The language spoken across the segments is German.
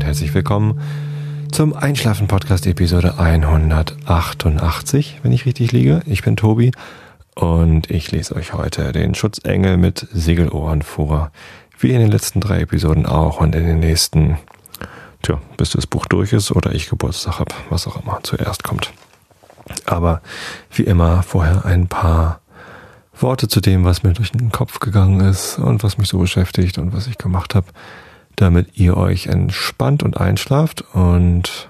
herzlich willkommen zum Einschlafen-Podcast Episode 188, wenn ich richtig liege. Ich bin Tobi und ich lese euch heute den Schutzengel mit Segelohren vor, wie in den letzten 3 Episoden auch und in den nächsten, bis das Buch durch ist oder ich Geburtstag habe, was auch immer zuerst kommt. Aber wie immer vorher ein paar Worte zu dem, was mir durch den Kopf gegangen ist und was mich so beschäftigt und was ich gemacht habe, damit ihr euch entspannt und einschlaft. Und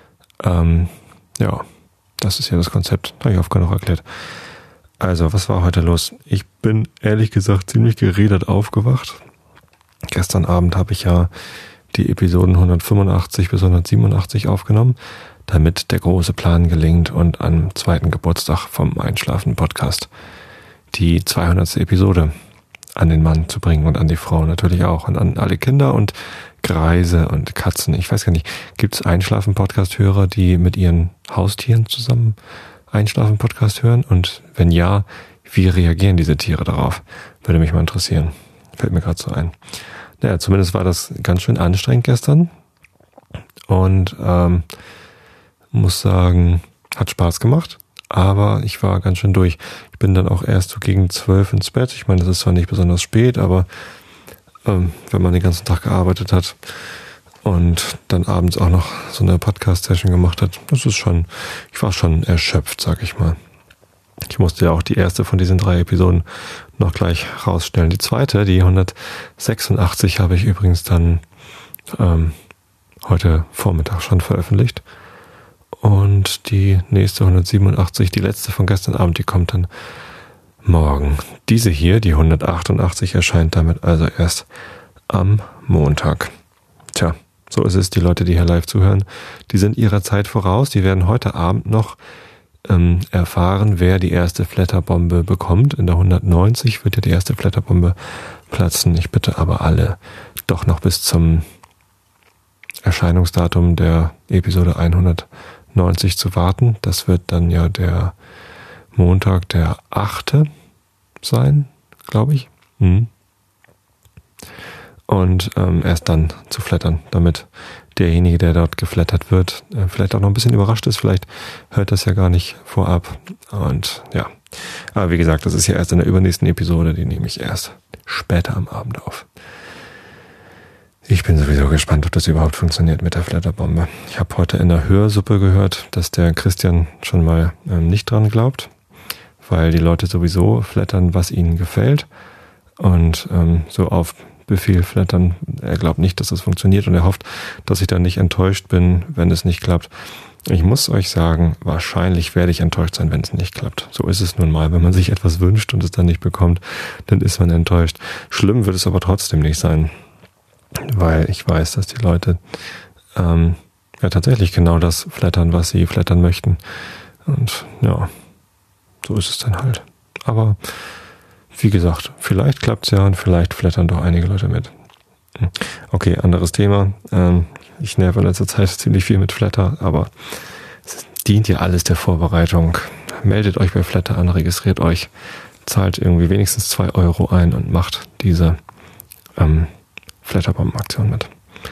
das ist ja das Konzept, habe ich oft genug erklärt. Also, was war heute los? Ich bin ehrlich gesagt ziemlich gerädert aufgewacht. Gestern Abend habe ich ja die Episoden 185 bis 187 aufgenommen, damit der große Plan gelingt und am 2. Geburtstag vom Einschlafen-Podcast die 200. Episode an den Mann zu bringen und an die Frau natürlich auch und an alle Kinder und Greise und Katzen. Ich weiß gar nicht, gibt es Einschlafen-Podcast-Hörer, die mit ihren Haustieren zusammen Einschlafen-Podcast hören? Und wenn ja, wie reagieren diese Tiere darauf? Würde mich mal interessieren. Fällt mir gerade so ein. Naja, zumindest war das ganz schön anstrengend gestern und muss sagen, hat Spaß gemacht. Aber ich war ganz schön durch. Ich bin dann auch erst so gegen 12 ins Bett. Ich meine, das ist zwar nicht besonders spät, aber wenn man den ganzen Tag gearbeitet hat und dann abends auch noch so eine Podcast-Session gemacht hat, ich war schon erschöpft, sag ich mal. Ich musste ja auch die erste von diesen 3 Episoden noch gleich rausstellen. Die zweite, die 186, habe ich übrigens dann heute Vormittag schon veröffentlicht. Und die nächste 187, die letzte von gestern Abend, die kommt dann morgen. Diese hier, die 188, erscheint damit also erst am Montag. Tja, so ist es. Die Leute, die hier live zuhören, die sind ihrer Zeit voraus. Die werden heute Abend noch erfahren, wer die erste Flatterbombe bekommt. In der 190 wird ja die erste Flatterbombe platzen. Ich bitte aber alle, doch noch bis zum Erscheinungsdatum der Episode 190 zu warten. Das wird dann ja der Montag, der 8. sein, glaube ich. Und erst dann zu flattern, damit derjenige, der dort geflattert wird, vielleicht auch noch ein bisschen überrascht ist. Vielleicht hört das ja gar nicht vorab. Und ja, aber wie gesagt, das ist ja erst in der übernächsten Episode, die nehme ich erst später am Abend auf. Ich bin sowieso gespannt, ob das überhaupt funktioniert mit der Flatterbombe. Ich habe heute in der Hörsuppe gehört, dass der Christian schon mal nicht dran glaubt, weil die Leute sowieso flattern, was ihnen gefällt. Und so auf Befehl flattern. Er glaubt nicht, dass das funktioniert und er hofft, dass ich dann nicht enttäuscht bin, wenn es nicht klappt. Ich muss euch sagen, wahrscheinlich werde ich enttäuscht sein, wenn es nicht klappt. So ist es nun mal. Wenn man sich etwas wünscht und es dann nicht bekommt, dann ist man enttäuscht. Schlimm wird es aber trotzdem nicht sein, weil ich weiß, dass die Leute tatsächlich genau das flattern, was sie flattern möchten. Und ja, so ist es dann halt. Aber wie gesagt, vielleicht klappt's ja und vielleicht flattern doch einige Leute mit. Okay, anderes Thema. Ich nerve in letzter Zeit ziemlich viel mit Flatter, aber es dient ja alles der Vorbereitung. Meldet euch bei Flatter an, registriert euch, zahlt irgendwie wenigstens 2 Euro ein und macht diese Flatterbomben-Aktion mit.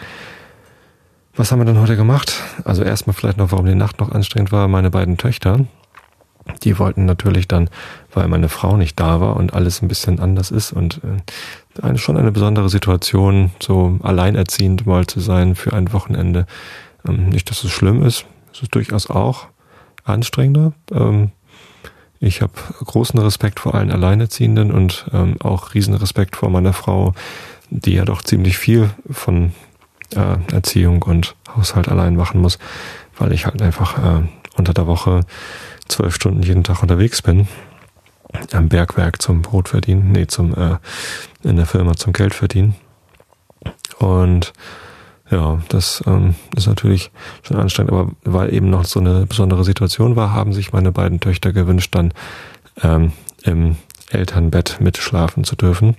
Was haben wir denn heute gemacht? Also erstmal vielleicht noch, warum die Nacht noch anstrengend war. Meine beiden Töchter, die wollten natürlich dann, weil meine Frau nicht da war und alles ein bisschen anders ist und schon eine besondere Situation, so alleinerziehend mal zu sein für ein Wochenende. Nicht, dass es schlimm ist, es ist durchaus auch anstrengender. Ich habe großen Respekt vor allen Alleinerziehenden und auch riesen Respekt vor meiner Frau, die ja doch ziemlich viel von Erziehung und Haushalt allein machen muss, weil ich halt einfach unter der Woche 12 Stunden jeden Tag unterwegs bin, am Bergwerk zum Brot verdienen, in der Firma zum Geld verdienen. Und ja, das ist natürlich schon anstrengend, aber weil eben noch so eine besondere Situation war, haben sich meine beiden Töchter gewünscht, dann im Elternbett mitschlafen zu dürfen.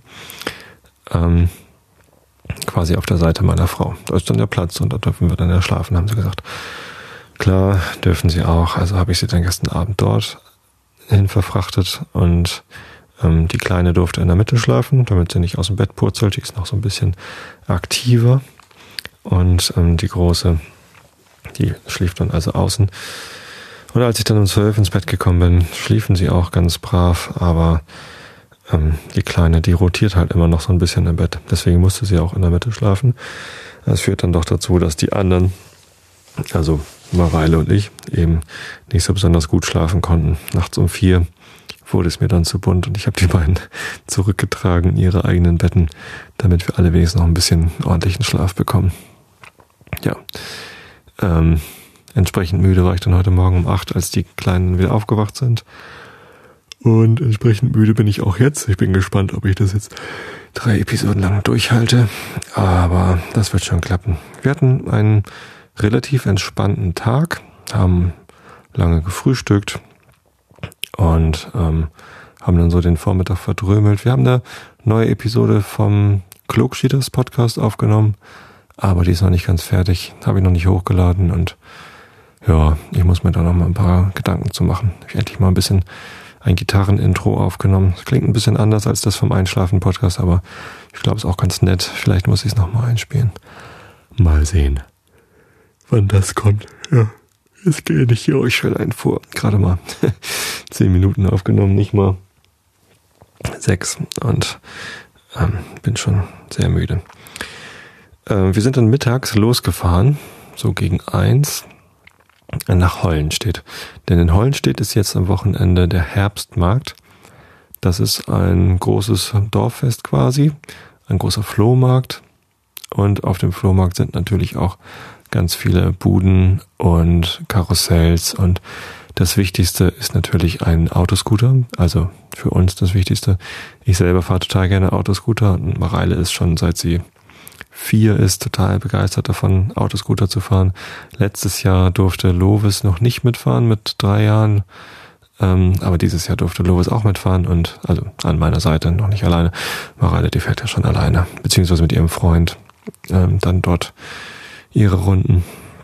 Quasi auf der Seite meiner Frau. Da ist dann der Platz und da dürfen wir dann ja schlafen, haben sie gesagt. Klar, dürfen sie auch. Also habe ich sie dann gestern Abend dort hin verfrachtet und die Kleine durfte in der Mitte schlafen, damit sie nicht aus dem Bett purzelt. Die ist noch so ein bisschen aktiver. und die Große, die schlief dann also außen. Und als ich dann um 12 ins Bett gekommen bin, schliefen sie auch ganz brav, aber die Kleine, die rotiert halt immer noch so ein bisschen im Bett. Deswegen musste sie auch in der Mitte schlafen. Das führt dann doch dazu, dass die anderen, also Mareile und ich, eben nicht so besonders gut schlafen konnten. Nachts um 4 wurde es mir dann zu bunt und ich habe die beiden zurückgetragen in ihre eigenen Betten, damit wir alle wenigstens noch ein bisschen ordentlichen Schlaf bekommen. Ja, entsprechend müde war ich dann heute Morgen um 8, als die Kleinen wieder aufgewacht sind. Und entsprechend müde bin ich auch jetzt. Ich bin gespannt, ob ich das jetzt 3 Episoden lang durchhalte. Aber das wird schon klappen. Wir hatten einen relativ entspannten Tag, haben lange gefrühstückt und haben dann so den Vormittag verdrömelt. Wir haben eine neue Episode vom Klugschieders Podcast aufgenommen, aber die ist noch nicht ganz fertig. Habe ich noch nicht hochgeladen und ja, ich muss mir da noch mal ein paar Gedanken zu machen. Ich habe endlich mal ein bisschen ein Gitarrenintro aufgenommen. Das klingt ein bisschen anders als das vom Einschlafen-Podcast, aber ich glaube, es ist auch ganz nett. Vielleicht muss ich es nochmal einspielen. Mal sehen, wann das kommt. Ja, jetzt gehe ich hier euch schnell ein vor. Gerade mal 10 Minuten aufgenommen, nicht mal 6 und bin schon sehr müde. Wir sind dann mittags losgefahren, so gegen 1, nach Hollenstedt. Denn in Hollenstedt ist jetzt am Wochenende der Herbstmarkt. Das ist ein großes Dorffest quasi, ein großer Flohmarkt. Und auf dem Flohmarkt sind natürlich auch ganz viele Buden und Karussells. Und das Wichtigste ist natürlich ein Autoscooter. Also für uns das Wichtigste. Ich selber fahre total gerne Autoscooter. Und Mareile ist schon, seit sie 4 ist, total begeistert davon, Autoscooter zu fahren. Letztes Jahr durfte Lovis noch nicht mitfahren mit 3 Jahren. Aber dieses Jahr durfte Lovis auch mitfahren und also an meiner Seite, noch nicht alleine. Mareile, die fährt ja schon alleine, beziehungsweise mit ihrem Freund dann dort ihre Runden.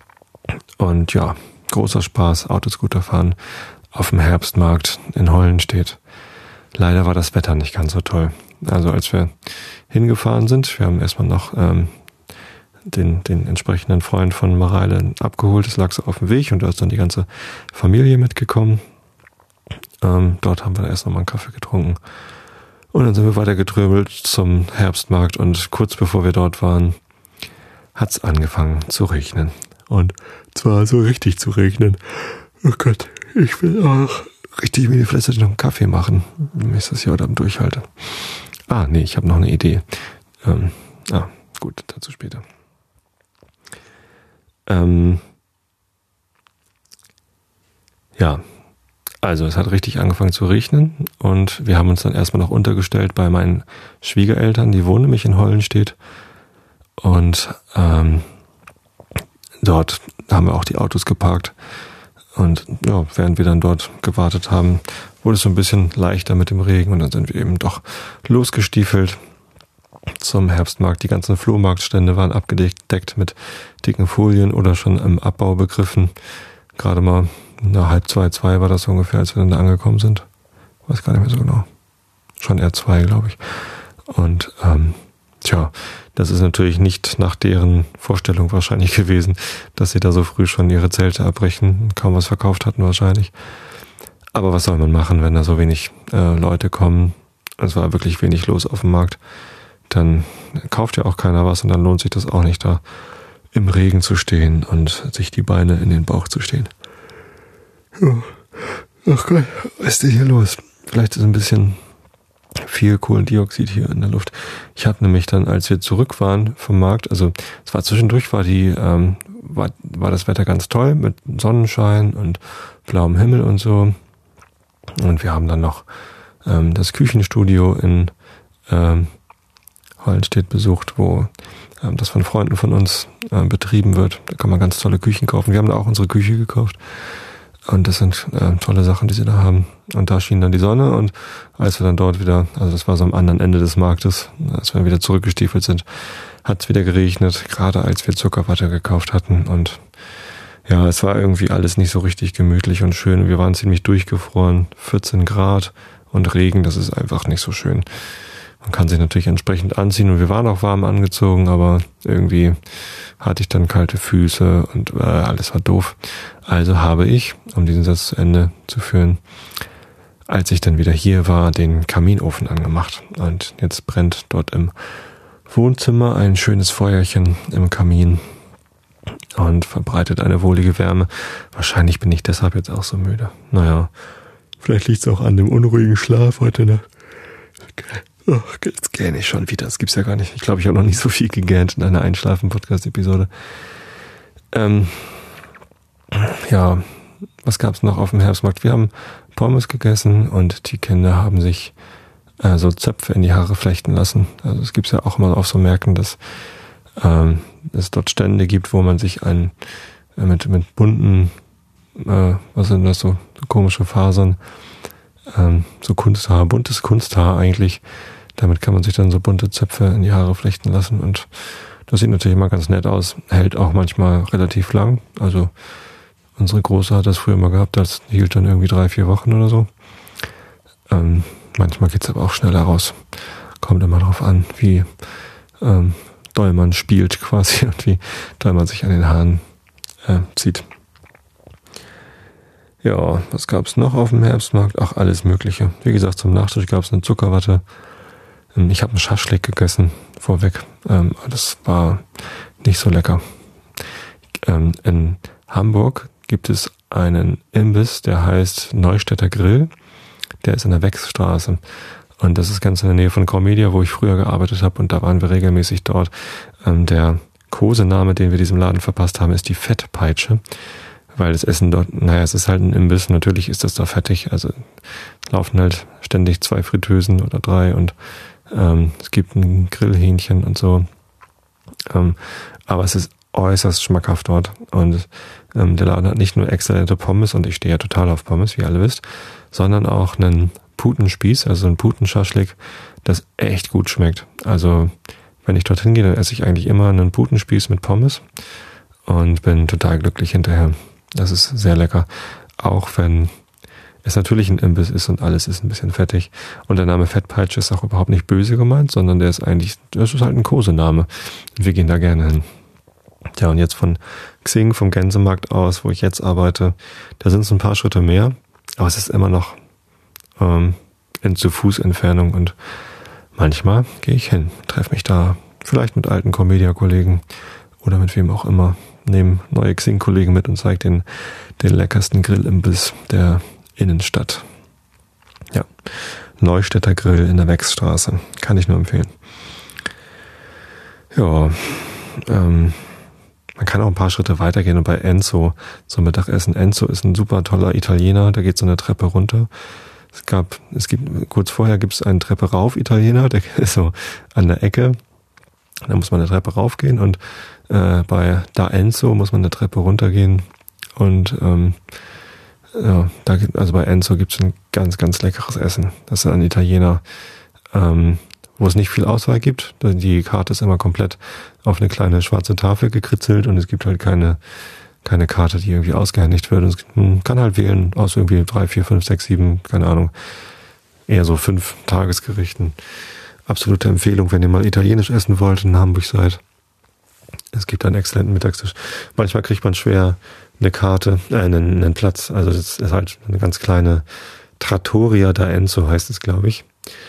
Und ja, großer Spaß, Autoscooter fahren auf dem Herbstmarkt in Hollenstedt. Leider war das Wetter nicht ganz so toll. Also als wir hingefahren sind, wir haben erstmal noch den entsprechenden Freund von Mareile abgeholt. Es lag so auf dem Weg und da ist dann die ganze Familie mitgekommen. Dort haben wir erst noch mal einen Kaffee getrunken. Und dann sind wir weiter getrömelt zum Herbstmarkt und kurz bevor wir dort waren, hat's angefangen zu regnen. Und zwar so richtig zu regnen. Oh Gott, ich will auch richtig mir die Fläche noch einen Kaffee machen, wenn ich das hier heute Abend durchhalte. Nee, ich habe noch eine Idee. Gut, dazu später. Ja, also es hat richtig angefangen zu regnen und wir haben uns dann erstmal noch untergestellt bei meinen Schwiegereltern, die wohnen nämlich in Hollenstedt und dort haben wir auch die Autos geparkt und ja, während wir dann dort gewartet haben, wurde es so ein bisschen leichter mit dem Regen und dann sind wir eben doch losgestiefelt zum Herbstmarkt. Die ganzen Flohmarktstände waren abgedeckt mit dicken Folien oder schon im Abbau begriffen. Gerade mal 1:30 war das ungefähr, als wir dann da angekommen sind. Weiß gar nicht mehr so genau. Schon eher 2, glaube ich. Und das ist natürlich nicht nach deren Vorstellung wahrscheinlich gewesen, dass sie da so früh schon ihre Zelte abbrechen, kaum was verkauft hatten wahrscheinlich. Aber was soll man machen, wenn da so wenig Leute kommen? Es war wirklich wenig los auf dem Markt. Dann kauft ja auch keiner was und dann lohnt sich das auch nicht, da im Regen zu stehen und sich die Beine in den Bauch zu stehen. Ach Gott, was ist denn hier los? Vielleicht ist ein bisschen viel Kohlendioxid hier in der Luft. Ich habe nämlich dann, als wir zurück waren vom Markt, also es war zwischendurch, war das Wetter ganz toll mit Sonnenschein und blauem Himmel und so. Und wir haben dann noch das Küchenstudio in Hollenstedt besucht, wo das von Freunden von uns betrieben wird. Da kann man ganz tolle Küchen kaufen. Wir haben da auch unsere Küche gekauft. Und das sind tolle Sachen, die sie da haben. Und da schien dann die Sonne und als wir dann dort wieder, also das war so am anderen Ende des Marktes, als wir wieder zurückgestiefelt sind, hat es wieder geregnet, gerade als wir Zuckerwatte gekauft hatten. Und ja, es war irgendwie alles nicht so richtig gemütlich und schön. Wir waren ziemlich durchgefroren, 14 Grad und Regen, das ist einfach nicht so schön. Man kann sich natürlich entsprechend anziehen und wir waren auch warm angezogen, aber irgendwie hatte ich dann kalte Füße und alles war doof. Also habe ich, um diesen Satz zu Ende zu führen, als ich dann wieder hier war, den Kaminofen angemacht. Und jetzt brennt dort im Wohnzimmer ein schönes Feuerchen im Kamin und verbreitet eine wohlige Wärme. Wahrscheinlich bin ich deshalb jetzt auch so müde. Naja, vielleicht liegt es auch an dem unruhigen Schlaf heute Nacht. Ach, jetzt gähne ich schon wieder. Das gibt's ja gar nicht. Ich glaube, ich habe noch nicht so viel gegähnt in einer Einschlafen-Podcast-Episode. Ja, was gab's noch auf dem Herbstmarkt? Wir haben Pommes gegessen und die Kinder haben sich so Zöpfe in die Haare flechten lassen. Also es gibt's ja auch mal auf so Märkten, dass es dort Stände gibt, wo man sich mit bunten, was sind das so komische Fasern, so Kunsthaar, buntes Kunsthaar eigentlich. Damit kann man sich dann so bunte Zöpfe in die Haare flechten lassen und das sieht natürlich immer ganz nett aus, hält auch manchmal relativ lang. Also unsere Große hat das früher mal gehabt, das hielt dann irgendwie 3-4 Wochen oder so. Manchmal geht's aber auch schneller raus. Kommt immer drauf an, wie doll man spielt quasi und wie doll man sich an den Haaren zieht. Ja, was gab's noch auf dem Herbstmarkt? Ach, alles Mögliche. Wie gesagt, zum Nachtisch gab's eine Zuckerwatte. Ich habe einen Schaschlik gegessen, vorweg. Das war nicht so lecker. In Hamburg gibt es einen Imbiss, der heißt Neustädter Grill. Der ist in der Wechsstraße. Und das ist ganz in der Nähe von Graumedia, wo ich früher gearbeitet habe. Und da waren wir regelmäßig dort. Der Kosename, den wir diesem Laden verpasst haben, ist die Fettpeitsche. Weil das Essen dort, es ist halt ein Imbiss, natürlich ist das da fettig, also laufen halt ständig 2 Fritteusen oder 3 und es gibt ein Grillhähnchen und so, aber es ist äußerst schmackhaft dort und der Laden hat nicht nur exzellente Pommes und ich stehe ja total auf Pommes, wie ihr alle wisst, sondern auch einen Putenspieß, also ein Putenschaschlik, das echt gut schmeckt. Also wenn ich dorthin gehe, dann esse ich eigentlich immer einen Putenspieß mit Pommes und bin total glücklich hinterher. Das ist sehr lecker, auch wenn es natürlich ein Imbiss ist und alles ist ein bisschen fettig. Und der Name Fettpeitsche ist auch überhaupt nicht böse gemeint, sondern das ist halt ein Kosename. Wir gehen da gerne hin. Ja, und jetzt von Xing, vom Gänsemarkt aus, wo ich jetzt arbeite, da sind es ein paar Schritte mehr, aber es ist immer noch in zu Fußentfernung und manchmal gehe ich hin, treffe mich da vielleicht mit alten Comedia-Kollegen oder mit wem auch immer, nehme neue Xing-Kollegen mit und zeige den leckersten Grillimbiss der Innenstadt. Ja, Neustädter Grill in der Wechsstraße. Kann ich nur empfehlen. Ja, man kann auch ein paar Schritte weitergehen und bei Enzo zum Mittagessen. Enzo ist ein super toller Italiener, da geht so eine Treppe runter. Kurz vorher gibt es einen Treppe rauf Italiener, der ist so an der Ecke. Da muss man eine Treppe raufgehen und bei Da Enzo muss man eine Treppe runtergehen und bei Enzo gibt es ein ganz, ganz leckeres Essen. Das ist ein Italiener, wo es nicht viel Auswahl gibt. Die Karte ist immer komplett auf eine kleine schwarze Tafel gekritzelt und es gibt halt keine Karte, die irgendwie ausgehändigt wird. Man kann halt wählen aus irgendwie 3, 4, 5, 6, 7, keine Ahnung, eher so 5 Tagesgerichten. Absolute Empfehlung, wenn ihr mal italienisch essen wollt in Hamburg seid. Es gibt einen exzellenten Mittagstisch. Manchmal kriegt man schwer eine Karte, einen Platz. Also das ist halt eine ganz kleine Trattoria da Enzo heißt es, glaube ich.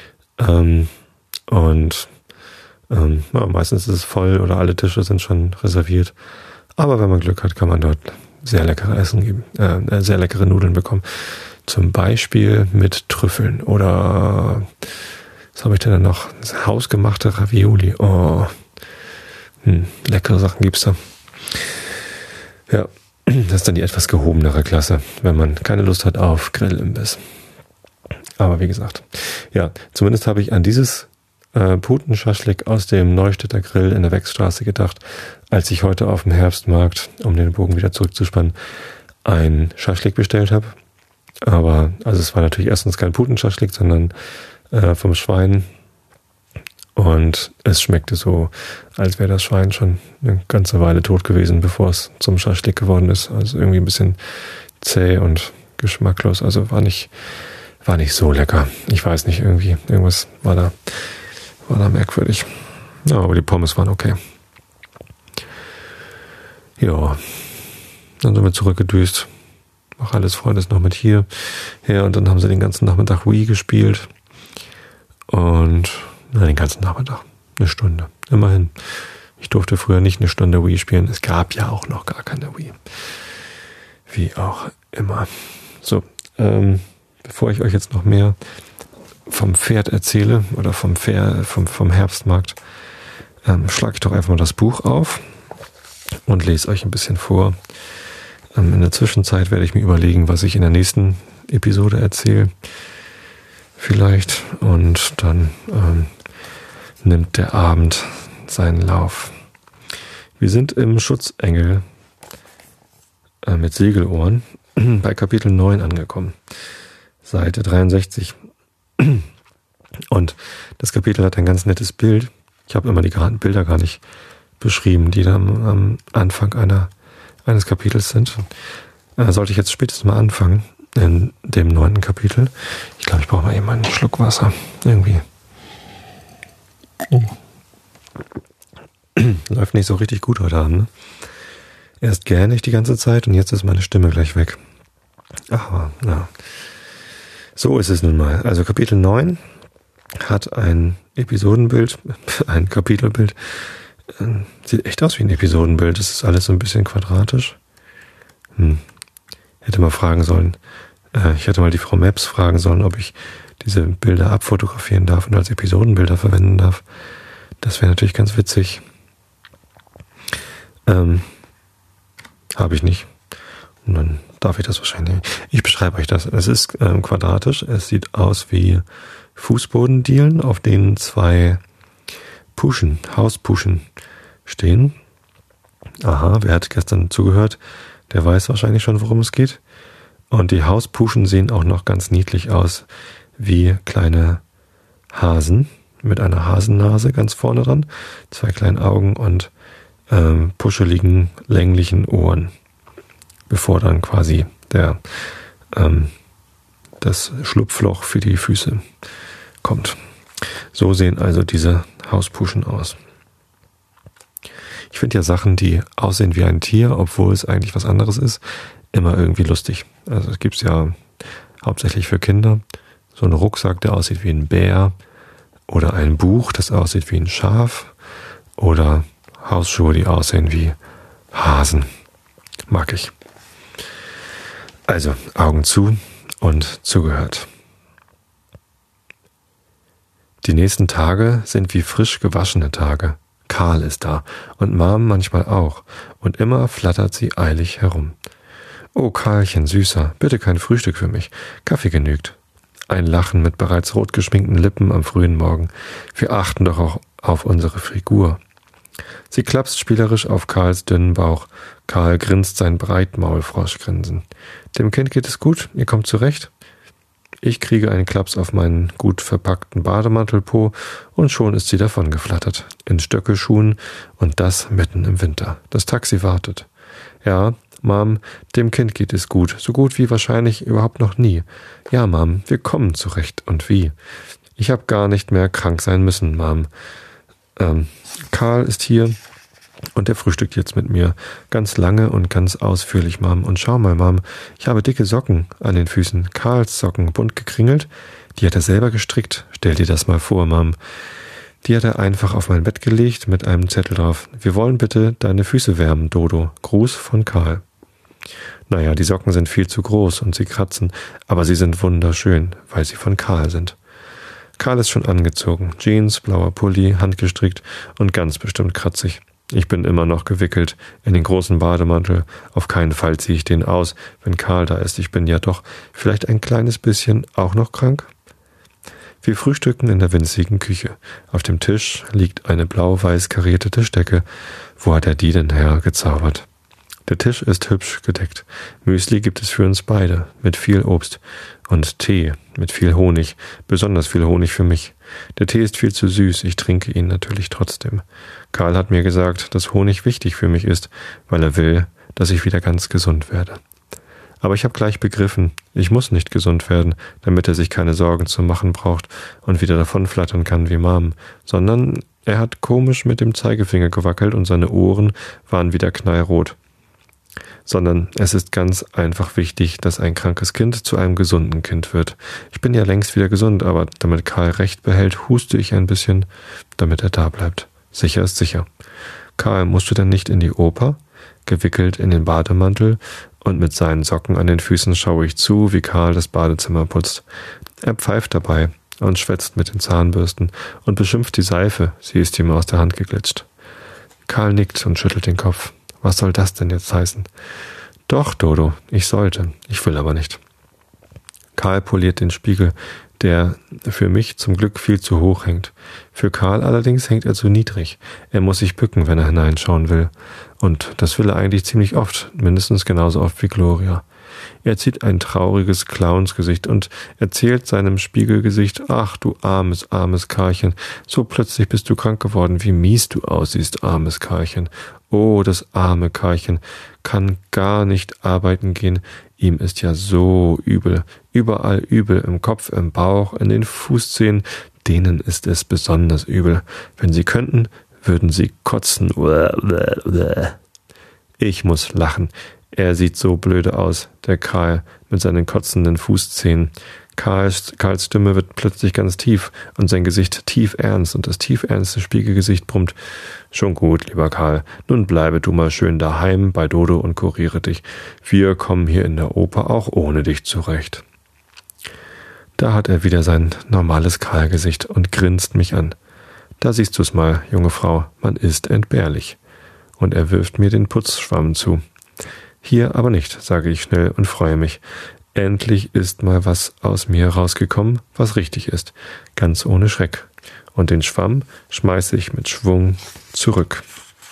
Meistens ist es voll oder alle Tische sind schon reserviert. Aber wenn man Glück hat, kann man dort sehr sehr leckere Nudeln bekommen. Zum Beispiel mit Trüffeln oder was habe ich denn da noch? Hausgemachte Ravioli. Oh, leckere Sachen gibt's da. Ja, das ist dann die etwas gehobenere Klasse, wenn man keine Lust hat auf Grillimbiss. Aber wie gesagt, ja, zumindest habe ich an dieses Putenschaschlik aus dem Neustädter Grill in der Wechsstraße gedacht, als ich heute auf dem Herbstmarkt, um den Bogen wieder zurückzuspannen, ein Schaschlik bestellt habe. Aber, also es war natürlich erstens kein Putenschaschlik, sondern vom Schwein. Und es schmeckte so, als wäre das Schwein schon eine ganze Weile tot gewesen, bevor es zum Schaschlik geworden ist. Also irgendwie ein bisschen zäh und geschmacklos. Also war nicht so lecker. Ich weiß nicht, irgendwas war da. War da merkwürdig. Ja, aber die Pommes waren okay. Ja, dann sind wir zurückgedüst. Mach alles Freunde ist noch mit hier. Ja, und dann haben sie den ganzen Nachmittag Wii gespielt. Und den ganzen Nachmittag. Eine Stunde. Immerhin. Ich durfte früher nicht eine Stunde Wii spielen. Es gab ja auch noch gar keine Wii. Wie auch immer. So, bevor ich euch jetzt noch mehr vom Pferd erzähle oder vom Herbstmarkt, schlage ich doch einfach mal das Buch auf und lese euch ein bisschen vor. In der Zwischenzeit werde ich mir überlegen, was ich in der nächsten Episode erzähle. Vielleicht. Und dann nimmt der Abend seinen Lauf. Wir sind im Schutzengel mit Segelohren bei Kapitel 9 angekommen. Seite 63. Und das Kapitel hat ein ganz nettes Bild. Ich habe immer die Bilder gar nicht beschrieben, die dann am Anfang eines Kapitels sind. Sollte ich jetzt spätestens mal anfangen in dem 9. Kapitel. Ich glaube, ich brauche mal eben einen Schluck Wasser. Irgendwie. Läuft nicht so richtig gut heute Abend, ne? Erst gähne ich die ganze Zeit und jetzt ist meine Stimme gleich weg. Aber, ja. So ist es nun mal. Also Kapitel 9 hat ein Episodenbild, ein Kapitelbild. Sieht echt aus wie ein Episodenbild. Das ist alles so ein bisschen quadratisch. Hätte mal fragen sollen. Ich hätte mal die Frau Maps fragen sollen, ob ich diese Bilder abfotografieren darf und als Episodenbilder verwenden darf. Das wäre natürlich ganz witzig. Habe ich nicht. Und dann darf ich das wahrscheinlich nicht. Ich beschreibe euch das. Es ist quadratisch. Es sieht aus wie Fußbodendielen, auf denen 2 Hauspuschen stehen. Aha, wer hat gestern zugehört, der weiß wahrscheinlich schon, worum es geht. Und die Hauspuschen sehen auch noch ganz niedlich aus, wie kleine Hasen mit einer Hasennase ganz vorne dran, 2 kleinen Augen und puscheligen, länglichen Ohren, bevor dann quasi das Schlupfloch für die Füße kommt. So sehen also diese Hauspuschen aus. Ich finde ja Sachen, die aussehen wie ein Tier, obwohl es eigentlich was anderes ist, immer irgendwie lustig. Also es gibt es ja hauptsächlich für Kinder. So ein Rucksack, der aussieht wie ein Bär, oder ein Buch, das aussieht wie ein Schaf, oder Hausschuhe, die aussehen wie Hasen. Mag ich. Also Augen zu und zugehört. Die nächsten Tage sind wie frisch gewaschene Tage. Karl ist da und Mom manchmal auch und immer flattert sie eilig herum. Oh Karlchen, Süßer, bitte kein Frühstück für mich. Kaffee genügt. Ein Lachen mit bereits rot geschminkten Lippen am frühen Morgen. Wir achten doch auch auf unsere Figur. Sie klapst spielerisch auf Karls dünnen Bauch. Karl grinst sein Breitmaulfroschgrinsen. Dem Kind geht es gut, ihr kommt zurecht. Ich kriege einen Klaps auf meinen gut verpackten Bademantelpo und schon ist sie davon geflattert. In Stöckelschuhen und das mitten im Winter. Das Taxi wartet. Ja, Mom, dem Kind geht es gut. So gut wie wahrscheinlich überhaupt noch nie. Ja, Mom, wir kommen zurecht. Und wie? Ich habe gar nicht mehr krank sein müssen, Mom. Karl ist hier und der frühstückt jetzt mit mir. Ganz lange und ganz ausführlich, Mom. Und schau mal, Mom, ich habe dicke Socken an den Füßen. Karls Socken, bunt gekringelt. Die hat er selber gestrickt. Stell dir das mal vor, Mom. Die hat er einfach auf mein Bett gelegt mit einem Zettel drauf. Wir wollen bitte deine Füße wärmen, Dodo. Gruß von Karl. Naja, die Socken sind viel zu groß und sie kratzen, aber sie sind wunderschön, weil sie von Karl sind. Karl ist schon angezogen. Jeans, blauer Pulli, handgestrickt und ganz bestimmt kratzig. Ich bin immer noch gewickelt in den großen Bademantel. Auf keinen Fall ziehe ich den aus, wenn Karl da ist. Ich bin ja doch vielleicht ein kleines bisschen auch noch krank. Wir frühstücken in der winzigen Küche. Auf dem Tisch liegt eine blau-weiß karierte Tischdecke. Wo hat er die denn hergezaubert? Der Tisch ist hübsch gedeckt. Müsli gibt es für uns beide, mit viel Obst. Und Tee, mit viel Honig, besonders viel Honig für mich. Der Tee ist viel zu süß, ich trinke ihn natürlich trotzdem. Karl hat mir gesagt, dass Honig wichtig für mich ist, weil er will, dass ich wieder ganz gesund werde. Aber ich habe gleich begriffen, ich muss nicht gesund werden, damit er sich keine Sorgen zu machen braucht und wieder davonflattern kann wie Mom, sondern er hat komisch mit dem Zeigefinger gewackelt und seine Ohren waren wieder knallrot. Sondern es ist ganz einfach wichtig, dass ein krankes Kind zu einem gesunden Kind wird. Ich bin ja längst wieder gesund, aber damit Karl recht behält, huste ich ein bisschen, damit er da bleibt. Sicher ist sicher. Karl, musst du denn nicht in die Oper? Gewickelt in den Bademantel und mit seinen Socken an den Füßen schaue ich zu, wie Karl das Badezimmer putzt. Er pfeift dabei und schwätzt mit den Zahnbürsten und beschimpft die Seife, sie ist ihm aus der Hand geglitscht. Karl nickt und schüttelt den Kopf. Was soll das denn jetzt heißen? Doch, Dodo, ich sollte, ich will aber nicht. Karl poliert den Spiegel, der für mich zum Glück viel zu hoch hängt. Für Karl allerdings hängt er zu niedrig. Er muss sich bücken, wenn er hineinschauen will. Und das will er eigentlich ziemlich oft, mindestens genauso oft wie Gloria. Er zieht ein trauriges Clownsgesicht und erzählt seinem Spiegelgesicht, ach du armes Karlchen, so plötzlich bist du krank geworden, wie mies du aussiehst, armes Karlchen. Oh, das arme Karlchen kann gar nicht arbeiten gehen, ihm ist ja so übel, überall übel, im Kopf, im Bauch, in den Fußzehen, denen ist es besonders übel. Wenn sie könnten, würden sie kotzen. Ich muss lachen. Er sieht so blöde aus, der Karl, mit seinen kotzenden Fußzehen. Karls Stimme wird plötzlich ganz tief und sein Gesicht tief ernst und das tiefernste Spiegelgesicht brummt. Schon gut, lieber Karl, nun bleibe du mal schön daheim bei Dodo und kuriere dich. Wir kommen hier in der Oper auch ohne dich zurecht. Da hat er wieder sein normales Karlgesicht und grinst mich an. Da siehst du's mal, junge Frau, man ist entbehrlich. Und er wirft mir den Putzschwamm zu. Hier aber nicht, sage ich schnell und freue mich. Endlich ist mal was aus mir rausgekommen, was richtig ist, ganz ohne Schreck. Und den Schwamm schmeiße ich mit Schwung zurück.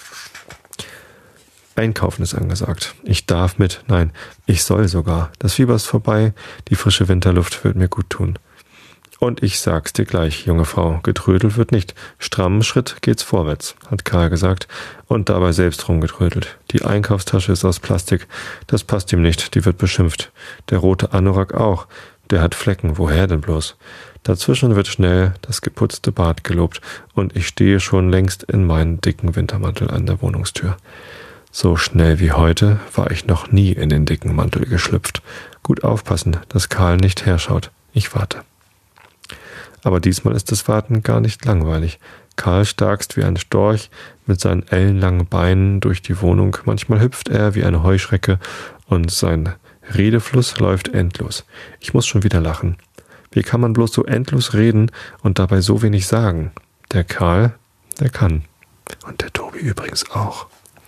Einkaufen ist angesagt. Ich darf mit, nein, ich soll sogar. Das Fieber ist vorbei, die frische Winterluft wird mir gut tun. Und ich sag's dir gleich, junge Frau, getrödelt wird nicht. Strammen Schritt geht's vorwärts, hat Karl gesagt und dabei selbst rumgetrödelt. Die Einkaufstasche ist aus Plastik, das passt ihm nicht, die wird beschimpft. Der rote Anorak auch, der hat Flecken, woher denn bloß? Dazwischen wird schnell das geputzte Bad gelobt und ich stehe schon längst in meinen dicken Wintermantel an der Wohnungstür. So schnell wie heute war ich noch nie in den dicken Mantel geschlüpft. Gut aufpassen, dass Karl nicht herschaut. Ich warte. Aber diesmal ist das Warten gar nicht langweilig. Karl starkst wie ein Storch mit seinen ellenlangen Beinen durch die Wohnung. Manchmal hüpft er wie eine Heuschrecke und sein Redefluss läuft endlos. Ich muss schon wieder lachen. Wie kann man bloß so endlos reden und dabei so wenig sagen? Der Karl, der kann. Und der Tobi übrigens auch.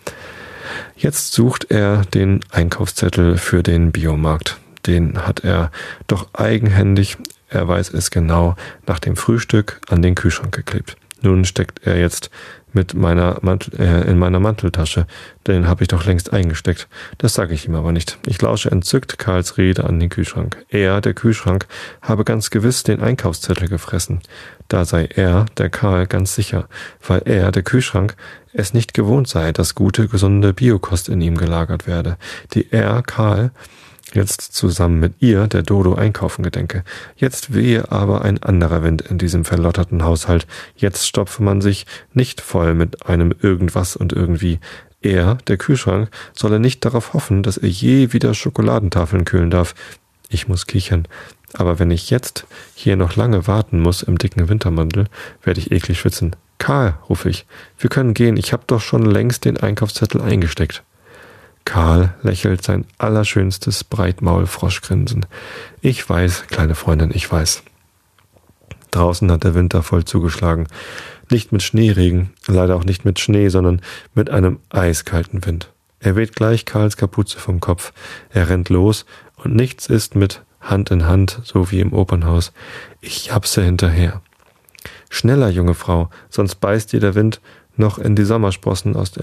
Jetzt sucht er den Einkaufszettel für den Biomarkt. Den hat er doch eigenhändig, er weiß es genau, nach dem Frühstück an den Kühlschrank geklebt. Nun steckt er jetzt in meiner Manteltasche. Den habe ich doch längst eingesteckt. Das sage ich ihm aber nicht. Ich lausche entzückt Karls Rede an den Kühlschrank. Er, der Kühlschrank, habe ganz gewiss den Einkaufszettel gefressen. Da sei er, der Karl, ganz sicher, weil er, der Kühlschrank, es nicht gewohnt sei, dass gute, gesunde Biokost in ihm gelagert werde, die er, Karl, jetzt zusammen mit ihr, der Dodo, einkaufen gedenke. Jetzt wehe aber ein anderer Wind in diesem verlotterten Haushalt. Jetzt stopfe man sich nicht voll mit einem Irgendwas und irgendwie. Er, der Kühlschrank, solle nicht darauf hoffen, dass er je wieder Schokoladentafeln kühlen darf. Ich muss kichern. Aber wenn ich jetzt hier noch lange warten muss im dicken Wintermantel, werde ich eklig schwitzen. Karl, rufe ich, wir können gehen. Ich habe doch schon längst den Einkaufszettel eingesteckt. Karl lächelt sein allerschönstes Breitmaul-Froschgrinsen. Ich weiß, kleine Freundin, ich weiß. Draußen hat der Winter voll zugeschlagen. Nicht mit Schneeregen, leider auch nicht mit Schnee, sondern mit einem eiskalten Wind. Er weht gleich Karls Kapuze vom Kopf. Er rennt los und nichts ist mit Hand in Hand, so wie im Opernhaus. Ich japse hinterher. Schneller, junge Frau, sonst beißt dir der Wind noch die Sommersprossen aus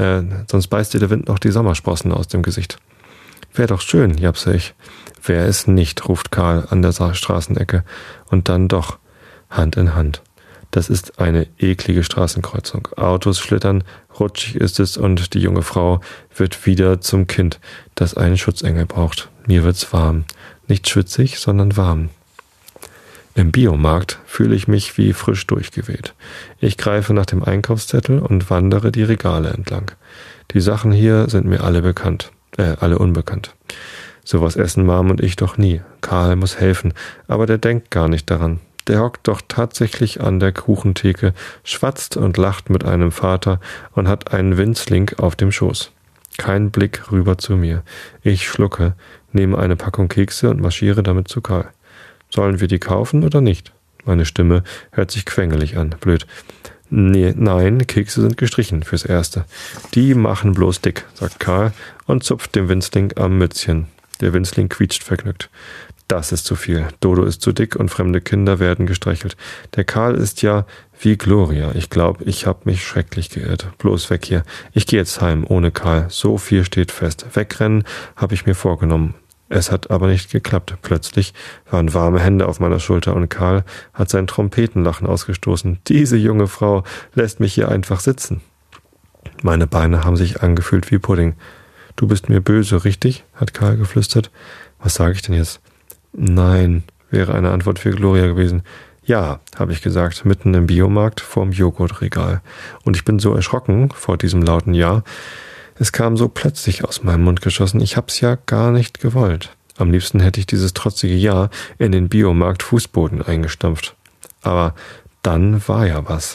dem Gesicht. Wär doch schön, japse ich. Wär es nicht, ruft Karl an der Straßenecke. Und dann doch, Hand in Hand. Das ist eine eklige Straßenkreuzung. Autos schlittern, rutschig ist es und die junge Frau wird wieder zum Kind, das einen Schutzengel braucht. Mir wird's warm. Nicht schwitzig, sondern warm. Im Biomarkt fühle ich mich wie frisch durchgeweht. Ich greife nach dem Einkaufszettel und wandere die Regale entlang. Die Sachen hier sind mir alle unbekannt. Sowas essen Mom und ich doch nie. Karl muss helfen, aber der denkt gar nicht daran. Der hockt doch tatsächlich an der Kuchentheke, schwatzt und lacht mit einem Vater und hat einen Winzling auf dem Schoß. Kein Blick rüber zu mir. Ich schlucke, nehme eine Packung Kekse und marschiere damit zu Karl. Sollen wir die kaufen oder nicht? Meine Stimme hört sich quengelig an. Blöd. Nee, nein, Kekse sind gestrichen fürs Erste. Die machen bloß dick, sagt Karl und zupft dem Winzling am Mützchen. Der Winzling quietscht vergnügt. Das ist zu viel. Dodo ist zu dick und fremde Kinder werden gestreichelt. Der Karl ist ja wie Gloria. Ich glaube, ich habe mich schrecklich geirrt. Bloß weg hier. Ich gehe jetzt heim, ohne Karl. So viel steht fest. Wegrennen habe ich mir vorgenommen. Es hat aber nicht geklappt. Plötzlich waren warme Hände auf meiner Schulter und Karl hat sein Trompetenlachen ausgestoßen. Diese junge Frau lässt mich hier einfach sitzen. Meine Beine haben sich angefühlt wie Pudding. Du bist mir böse, richtig? Hat Karl geflüstert. Was sage ich denn jetzt? Nein, wäre eine Antwort für Gloria gewesen. Ja, habe ich gesagt, mitten im Biomarkt vorm Joghurtregal. Und ich bin so erschrocken vor diesem lauten Ja. Es kam so plötzlich aus meinem Mund geschossen, ich hab's ja gar nicht gewollt. Am liebsten hätte ich dieses trotzige Ja in den Biomarkt-Fußboden eingestampft. Aber dann war ja was.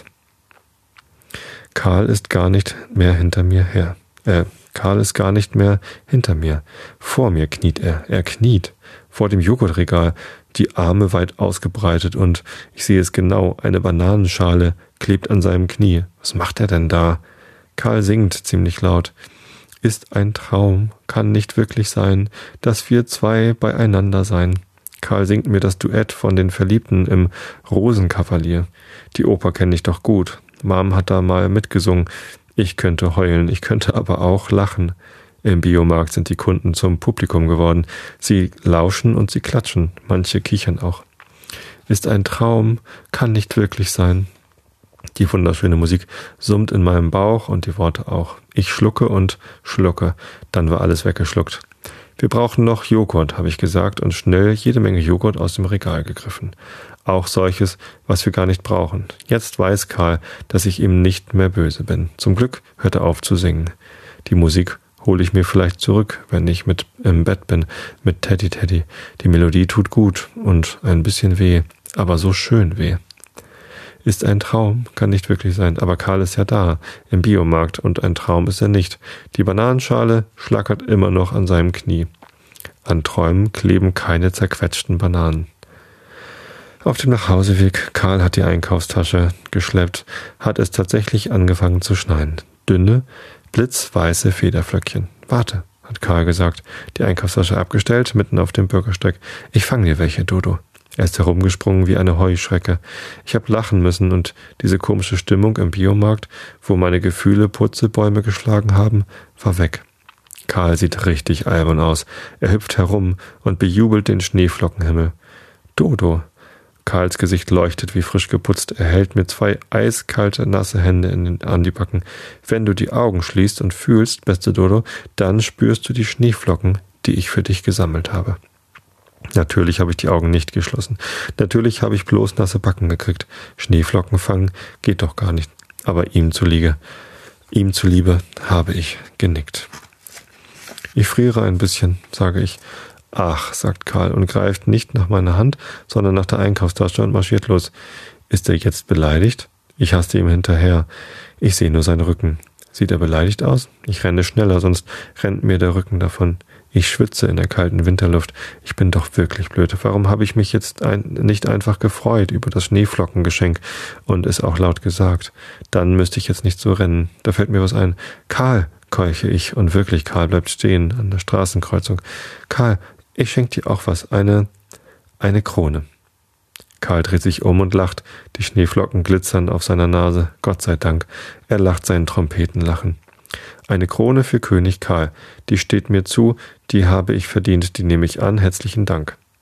Karl ist gar nicht mehr hinter mir. Vor mir kniet er. Er kniet. Vor dem Joghurtregal, die Arme weit ausgebreitet und, ich sehe es genau, eine Bananenschale klebt an seinem Knie. Was macht er denn da? Karl singt ziemlich laut. Ist ein Traum, kann nicht wirklich sein, dass wir zwei beieinander sein. Karl singt mir das Duett von den Verliebten im Rosenkavalier. Die Oper kenne ich doch gut. Mom hat da mal mitgesungen. Ich könnte heulen, ich könnte aber auch lachen. Im Biomarkt sind die Kunden zum Publikum geworden. Sie lauschen und sie klatschen, manche kichern auch. Ist ein Traum, kann nicht wirklich sein. Die wunderschöne Musik summt in meinem Bauch und die Worte auch. Ich schlucke und schlucke, dann war alles weggeschluckt. Wir brauchen noch Joghurt, habe ich gesagt und schnell jede Menge Joghurt aus dem Regal gegriffen. Auch solches, was wir gar nicht brauchen. Jetzt weiß Karl, dass ich ihm nicht mehr böse bin. Zum Glück hört er auf zu singen. Die Musik hole ich mir vielleicht zurück, wenn ich mit im Bett bin, mit Teddy Teddy. Die Melodie tut gut und ein bisschen weh, aber so schön weh. Ist ein Traum, kann nicht wirklich sein, aber Karl ist ja da, im Biomarkt, und ein Traum ist er nicht. Die Bananenschale schlackert immer noch an seinem Knie. An Träumen kleben keine zerquetschten Bananen. Auf dem Nachhauseweg, Karl hat die Einkaufstasche geschleppt, hat es tatsächlich angefangen zu schneien. Dünne, blitzweiße Federflöckchen. Warte, hat Karl gesagt, die Einkaufstasche abgestellt, mitten auf dem Bürgersteig. Ich fang dir welche, Dodo. Er ist herumgesprungen wie eine Heuschrecke. Ich hab lachen müssen und diese komische Stimmung im Biomarkt, wo meine Gefühle Purzelbäume geschlagen haben, war weg. Karl sieht richtig albern aus. Er hüpft herum und bejubelt den Schneeflockenhimmel. Dodo. Karls Gesicht leuchtet wie frisch geputzt. Er hält mir 2 eiskalte, nasse Hände an die Backen. Wenn du die Augen schließt und fühlst, beste Dodo, dann spürst du die Schneeflocken, die ich für dich gesammelt habe. Natürlich habe ich die Augen nicht geschlossen. Natürlich habe ich bloß nasse Backen gekriegt. Schneeflocken fangen geht doch gar nicht. Aber ihm zuliebe habe ich genickt. Ich friere ein bisschen, sage ich. Ach, sagt Karl und greift nicht nach meiner Hand, sondern nach der Einkaufstasche und marschiert los. Ist er jetzt beleidigt? Ich haste ihm hinterher. Ich sehe nur seinen Rücken. Sieht er beleidigt aus? Ich renne schneller, sonst rennt mir der Rücken davon. Ich schwitze in der kalten Winterluft. Ich bin doch wirklich blöd. Warum habe ich mich jetzt nicht einfach gefreut über das Schneeflockengeschenk und es auch laut gesagt? Dann müsste ich jetzt nicht so rennen. Da fällt mir was ein. Karl, keuche ich, und wirklich, Karl bleibt stehen an der Straßenkreuzung. Karl, ich schenk dir auch was. Eine Krone. Karl dreht sich um und lacht. Die Schneeflocken glitzern auf seiner Nase. Gott sei Dank. Er lacht sein Trompetenlachen. Eine Krone für König Karl. Die steht mir zu, die habe ich verdient, die nehme ich an. Herzlichen Dank.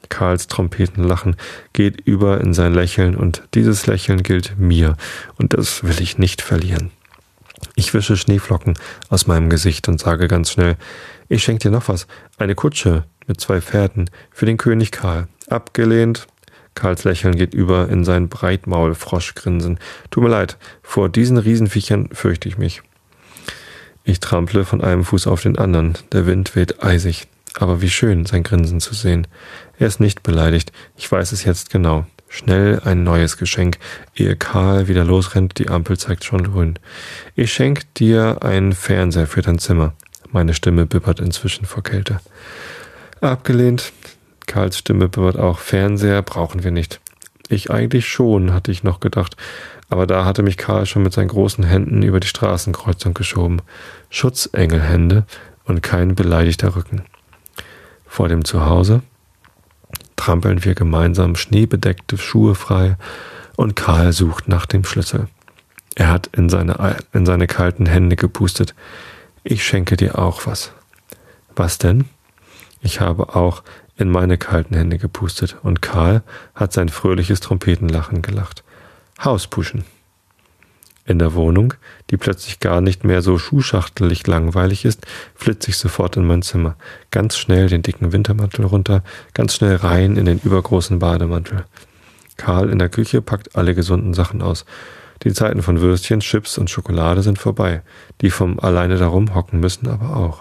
Karls Trompetenlachen geht über in sein Lächeln und dieses Lächeln gilt mir und das will ich nicht verlieren. Ich wische Schneeflocken aus meinem Gesicht und sage ganz schnell, ich schenke dir noch was, eine Kutsche mit 2 Pferden für den König Karl. Abgelehnt. Karls Lächeln geht über in sein Breitmaul-Froschgrinsen. Tut mir leid, vor diesen Riesenviechern fürchte ich mich. Ich trample von einem Fuß auf den anderen. Der Wind weht eisig. Aber wie schön, sein Grinsen zu sehen. Er ist nicht beleidigt. Ich weiß es jetzt genau. Schnell ein neues Geschenk, ehe Karl wieder losrennt, die Ampel zeigt schon grün. Ich schenk dir einen Fernseher für dein Zimmer. Meine Stimme bibbert inzwischen vor Kälte. Abgelehnt. Karls Stimme bibbert auch. Fernseher brauchen wir nicht. Ich eigentlich schon, hatte ich noch gedacht. Aber da hatte mich Karl schon mit seinen großen Händen über die Straßenkreuzung geschoben. Schutzengelhände und kein beleidigter Rücken. Vor dem Zuhause trampeln wir gemeinsam schneebedeckte Schuhe frei und Karl sucht nach dem Schlüssel. Er hat in seine kalten Hände gepustet. Ich schenke dir auch was. Was denn? Ich habe auch in meine kalten Hände gepustet und Karl hat sein fröhliches Trompetenlachen gelacht. Hauspuschen. In der Wohnung, die plötzlich gar nicht mehr so schuhschachtelig langweilig ist, flitze ich sofort in mein Zimmer. Ganz schnell den dicken Wintermantel runter, ganz schnell rein in den übergroßen Bademantel. Karl in der Küche packt alle gesunden Sachen aus. Die Zeiten von Würstchen, Chips und Schokolade sind vorbei. Die vom alleine darum hocken müssen aber auch.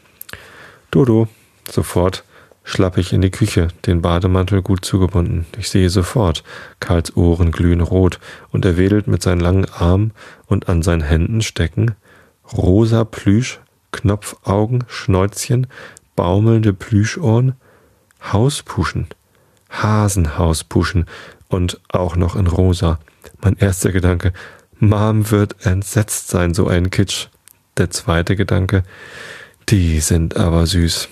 Dodo, sofort schlapp ich in die Küche, den Bademantel gut zugebunden. Ich sehe sofort, Karls Ohren glühen rot und er wedelt mit seinen langen Armen und an seinen Händen stecken rosa Plüsch, Knopfaugen, Schnäuzchen, baumelnde Plüschohren, Hauspuschen, Hasenhauspuschen und auch noch in rosa. Mein erster Gedanke, Mom wird entsetzt sein, so ein Kitsch. Der zweite Gedanke, die sind aber süß.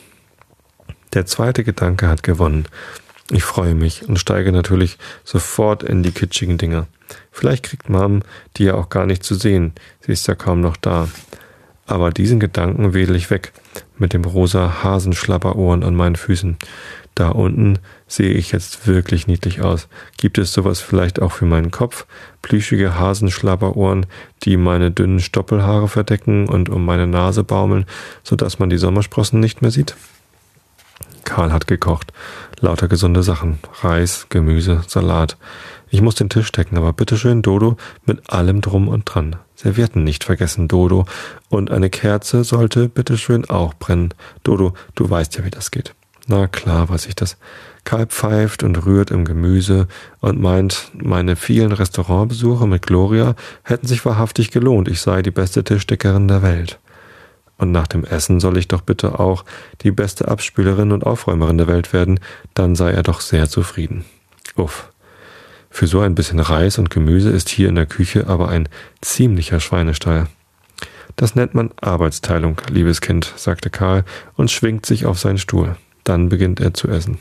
Der zweite Gedanke hat gewonnen. Ich freue mich und steige natürlich sofort in die kitschigen Dinger. Vielleicht kriegt Mom die ja auch gar nicht zu sehen. Sie ist ja kaum noch da. Aber diesen Gedanken wedel ich weg mit dem rosa Hasenschlapperohren an meinen Füßen. Da unten sehe ich jetzt wirklich niedlich aus. Gibt es sowas vielleicht auch für meinen Kopf? Plüschige Hasenschlapperohren, die meine dünnen Stoppelhaare verdecken und um meine Nase baumeln, sodass man die Sommersprossen nicht mehr sieht? Karl hat gekocht. Lauter gesunde Sachen. Reis, Gemüse, Salat. Ich muss den Tisch decken, aber bitteschön, Dodo, mit allem drum und dran. Servietten nicht vergessen, Dodo. Und eine Kerze sollte bitteschön auch brennen. Dodo, du weißt ja, wie das geht. Na klar, weiß ich das. Karl pfeift und rührt im Gemüse und meint, meine vielen Restaurantbesuche mit Gloria hätten sich wahrhaftig gelohnt. Ich sei die beste Tischdeckerin der Welt. Und nach dem Essen soll ich doch bitte auch die beste Abspülerin und Aufräumerin der Welt werden, dann sei er doch sehr zufrieden. Uff. Für so ein bisschen Reis und Gemüse ist hier in der Küche aber ein ziemlicher Schweinestall. Das nennt man Arbeitsteilung, liebes Kind, sagte Karl und schwingt sich auf seinen Stuhl. Dann beginnt er zu essen.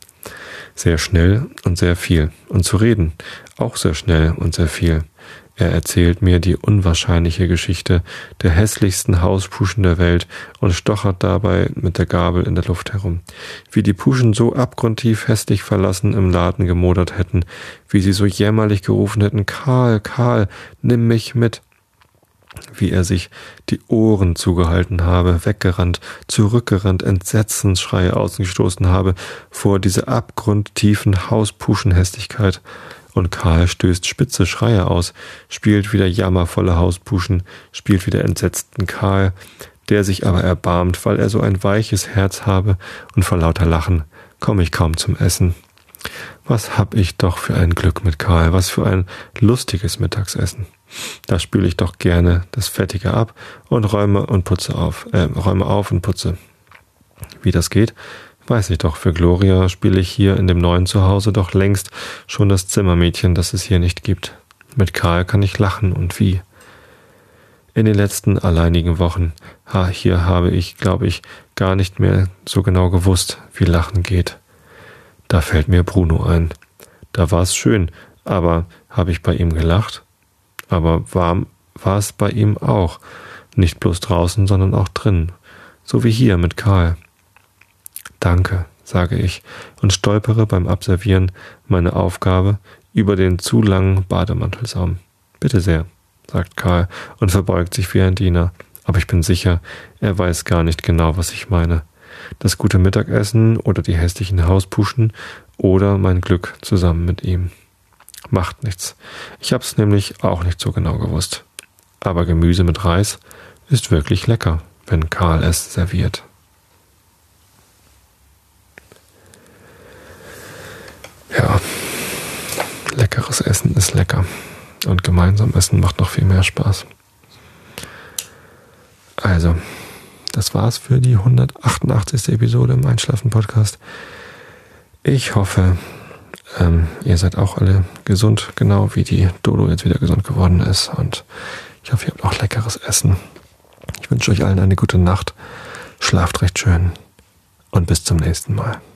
Sehr schnell und sehr viel. Und zu reden, auch sehr schnell und sehr viel. Er erzählt mir die unwahrscheinliche Geschichte der hässlichsten Hauspuschen der Welt und stochert dabei mit der Gabel in der Luft herum. Wie die Puschen so abgrundtief hässlich verlassen im Laden gemodert hätten, wie sie so jämmerlich gerufen hätten, Karl, Karl, nimm mich mit. Wie er sich die Ohren zugehalten habe, weggerannt, zurückgerannt, Entsetzensschreie ausgestoßen habe vor dieser abgrundtiefen Hauspuschenhässlichkeit. Und Karl stößt spitze Schreie aus, spielt wieder jammervolle Hauspuschen, spielt wieder entsetzten Karl, der sich aber erbarmt, weil er so ein weiches Herz habe, und vor lauter Lachen komme ich kaum zum Essen. Was hab ich doch für ein Glück mit Karl, was für ein lustiges Mittagsessen. Da spüle ich doch gerne das Fettige ab und räume auf und putze. Wie das geht, weiß ich doch, für Gloria spiele ich hier in dem neuen Zuhause doch längst schon das Zimmermädchen, das es hier nicht gibt. Mit Karl kann ich lachen und wie. In den letzten alleinigen Wochen, hier habe ich, glaube ich, gar nicht mehr so genau gewusst, wie Lachen geht. Da fällt mir Bruno ein. Da war es schön, aber habe ich bei ihm gelacht? Aber warm war es bei ihm auch, nicht bloß draußen, sondern auch drin, so wie hier mit Karl. Danke, sage ich und stolpere beim Abservieren meine Aufgabe über den zu langen Bademantelsaum. Bitte sehr, sagt Karl und verbeugt sich wie ein Diener. Aber ich bin sicher, er weiß gar nicht genau, was ich meine. Das gute Mittagessen oder die hässlichen Hauspuschen oder mein Glück zusammen mit ihm. Macht nichts. Ich hab's nämlich auch nicht so genau gewusst. Aber Gemüse mit Reis ist wirklich lecker, wenn Karl es serviert. Ja, leckeres Essen ist lecker. Und gemeinsam essen macht noch viel mehr Spaß. Also, das war's für die 188. Episode im Einschlafen-Podcast. Ich hoffe, ihr seid auch alle gesund, genau wie die Dodo jetzt wieder gesund geworden ist. Und ich hoffe, ihr habt auch leckeres Essen. Ich wünsche euch allen eine gute Nacht. Schlaft recht schön und bis zum nächsten Mal.